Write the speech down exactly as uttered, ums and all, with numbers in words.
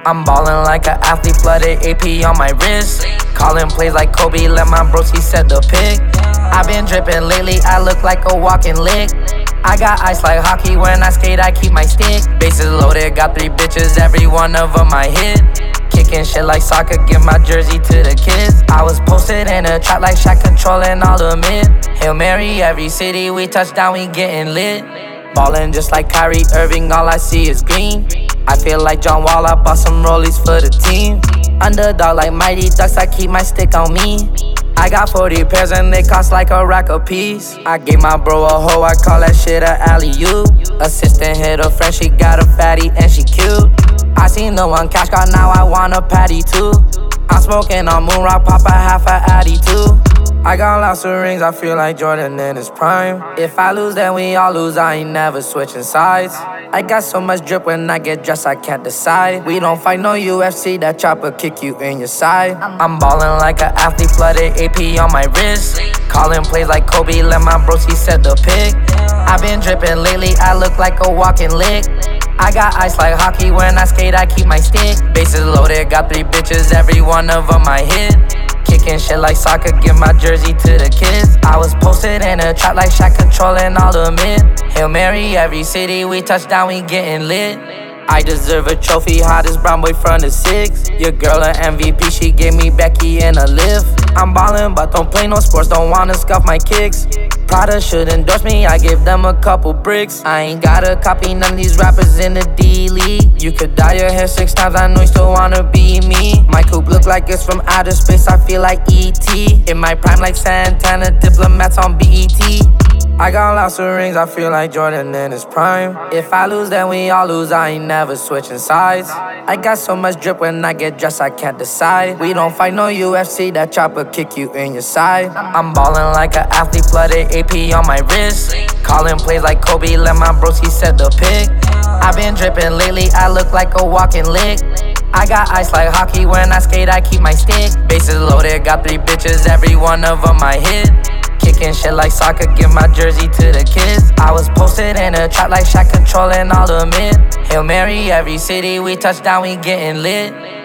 I'm ballin' like an athlete, flooded A P on my wrist. Callin' plays like Kobe, let my broski set the pick. I been drippin' lately, I look like a walking lick. I got ice like hockey, when I skate I keep my stick. Bases loaded, got three bitches, every one of them I hit. Kicking shit like soccer, give my jersey to the kids. I was posted in a trap like Shaq, controlling all the mid. Hail Mary, every city we touch down, we getting lit. Ballin' just like Kyrie Irving, all I see is green. I feel like John Wall, I bought some rollies for the team. Underdog like Mighty Ducks, I keep my stick on me. I got forty pairs and they cost like a rack a piece. I gave my bro a hoe, I call that shit a alley-oop. Assistant hit a friend, she got a fatty and she cute. I seen the one cash got, now I want a patty too. I'm smoking on Moon Rock, pop a half a addy too. I got lots of rings, I feel like Jordan in his prime. If I lose, then we all lose, I ain't never switching sides. I got so much drip when I get dressed, I can't decide. We don't fight no U F C, that chopper kick you in your side. I'm ballin' like an athlete, flooded A P on my wrist. Callin' plays like Kobe, let my broski set the pick. I been drippin' lately, I look like a walking lick. I got ice like hockey, when I skate I keep my stick. Bases loaded, got three bitches, every one of them I hit. Kicking shit like soccer, give my jersey to the kids. I was posted in a trap like Shaq, controlling all the mid. Hail Mary, every city we touch down, we getting lit. I deserve a trophy, hottest brown boy from the six. Your girl an M V P, she gave me Becky in a lift. I'm ballin', but don't play no sports, don't wanna scuff my kicks. Prada should endorse me, I give them a couple bricks. I ain't gotta copy none of these rappers in the D-League. You could dye your hair six times, I know you still wanna be me. My coupe look like it's from outer space, I feel like E T. In my prime like Santana, diplomats on B E T. I got lots of rings, I feel like Jordan in his prime. If I lose, then we all lose, I ain't never switching sides. I got so much drip when I get dressed, I can't decide. We don't fight no U F C, that chopper kick you in your side. I'm ballin' like an athlete, flooded A P on my wrist. Callin' plays like Kobe, let my broski set the pick. I been drippin' lately, I look like a walking lick. I got ice like hockey, when I skate I keep my stick. Bases loaded, got three bitches, every one of them I hit. Kicking shit like soccer, give my jersey to the kids. I was posted in a trap like Shaq, controlling all the mid. Hail Mary, every city we touch down, we getting lit.